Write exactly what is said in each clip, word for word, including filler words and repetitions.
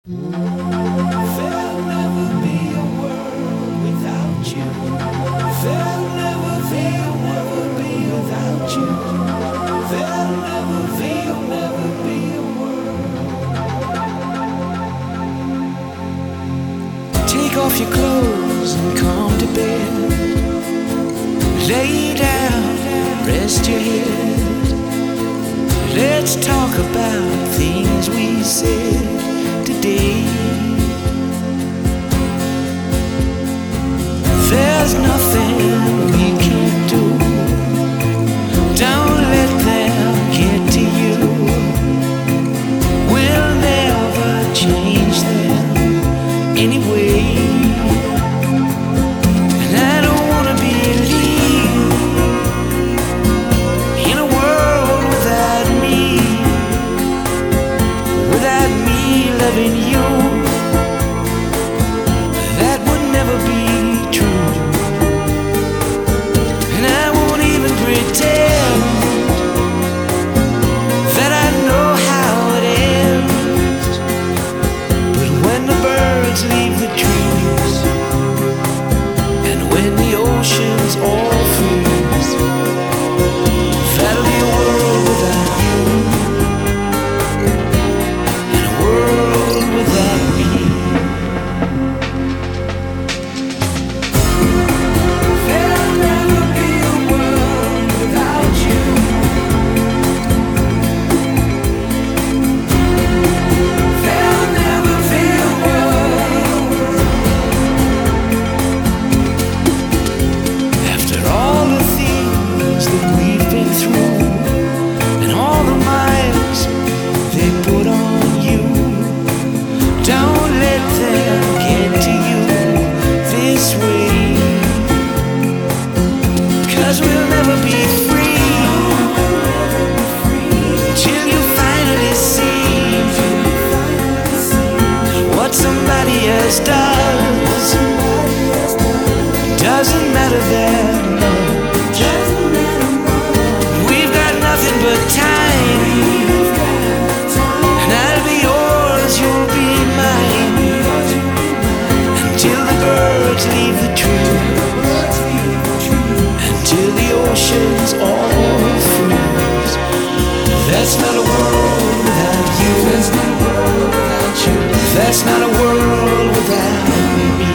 There'll never be a world without you. There'll never be a world be without you. There'll never be a never be a world. Take off your clothes and come to bed. Lay down, rest your head. Let's talk about things we said today. There's nothing we can't do. Don't let them get to you. We'll never change them anyway. And I don't wanna believe in a world without me, without me loving you. That would never be true. And I won't even pretend that I know how it ends. But when the birds leave the trees, and when the oceans all freeze, that'll be a world without you, and a world without me. There'll never be a world without you. There'll never be a world. After all the things that we've been through, and all the miles they put on you, don't let them get to you this way. 'Cause we'll never be free till you finally see what somebody else does. Doesn't matter that much. We've got nothing but time, and I'll be yours, you'll be mine, until the birds leave the trees, until the oceans all freeze. That's not a world without you. That's not a world without you. That's not a world without me.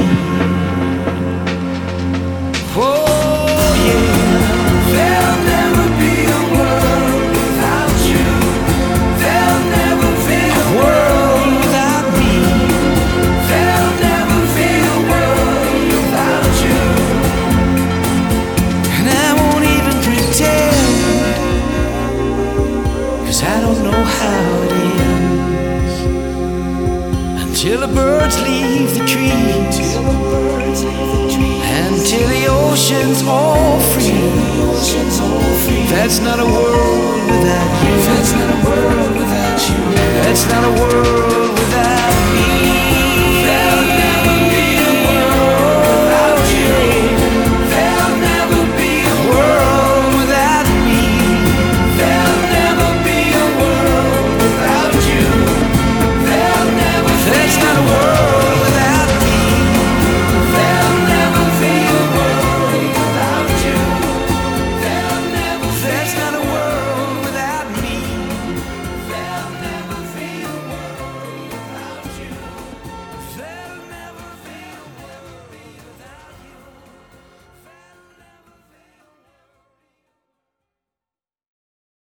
Oh yeah. There'll never be a world without you. There'll never be a world without me. There'll never be a world without you. And I won't even pretend, 'cause I don't know how it ends. Until the birds leave the trees, until the oceans all freeze. That's not a world without you. That's not a world without you. That's not a world